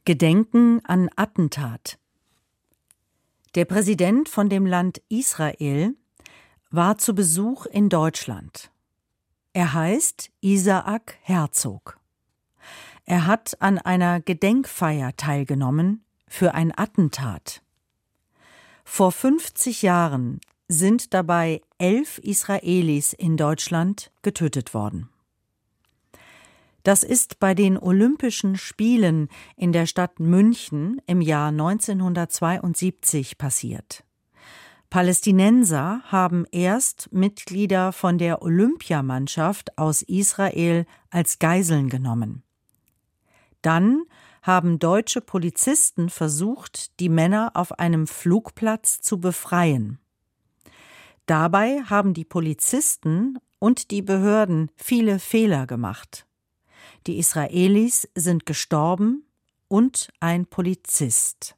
Gedenken an Attentat. Der Präsident von dem Land Israel war zu Besuch in Deutschland. Er heißt Isaac Herzog. Er hat an einer Gedenkfeier teilgenommen für ein Attentat. Vor 50 Jahren sind dabei 11 Israelis in Deutschland getötet worden. Das ist bei den Olympischen Spielen in der Stadt München im Jahr 1972 passiert. Palästinenser haben erst Mitglieder von der Olympiamannschaft aus Israel als Geiseln genommen. Dann haben deutsche Polizisten versucht, die Männer auf einem Flugplatz zu befreien. Dabei haben die Polizisten und die Behörden viele Fehler gemacht. Die Israelis sind gestorben und ein Polizist.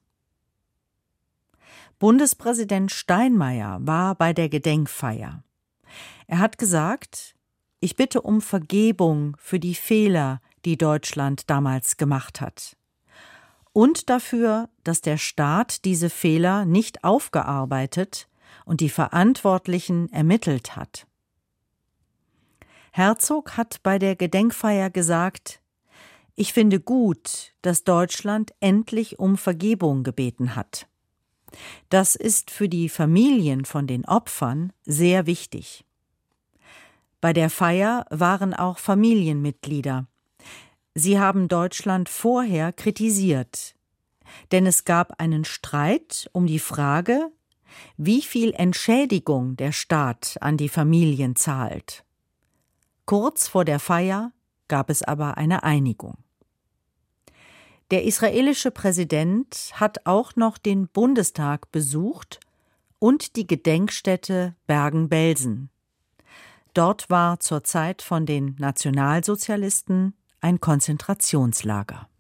Bundespräsident Steinmeier war bei der Gedenkfeier. Er hat gesagt: Ich bitte um Vergebung für die Fehler, die Deutschland damals gemacht hat. Und dafür, dass der Staat diese Fehler nicht aufgearbeitet und die Verantwortlichen ermittelt hat. Herzog hat bei der Gedenkfeier gesagt: Ich finde gut, dass Deutschland endlich um Vergebung gebeten hat. Das ist für die Familien von den Opfern sehr wichtig. Bei der Feier waren auch Familienmitglieder. Sie haben Deutschland vorher kritisiert, denn es gab einen Streit um die Frage, wie viel Entschädigung der Staat an die Familien zahlt. Kurz vor der Feier gab es aber eine Einigung. Der israelische Präsident hat auch noch den Bundestag besucht und die Gedenkstätte Bergen-Belsen. Dort war zur Zeit von den Nationalsozialisten ein Konzentrationslager.